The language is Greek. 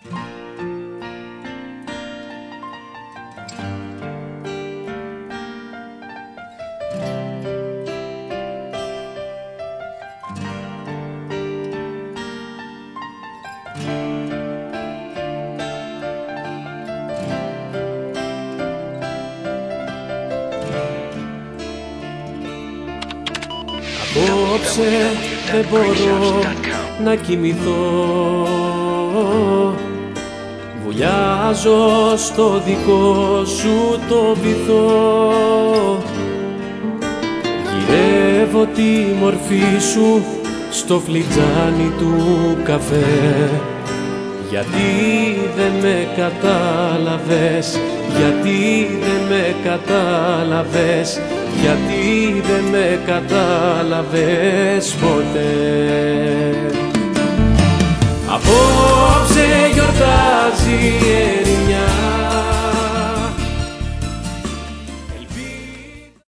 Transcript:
Απόψε δεν μπορώ να κοιμηθώ, βουλιάζω στο δικό σου το βυθό. Γυρεύω τη μορφή σου στο φλιτζάνι του καφέ. Γιατί δεν με κατάλαβες, γιατί δεν με κατάλαβες, γιατί δεν με κατάλαβες ποτέ.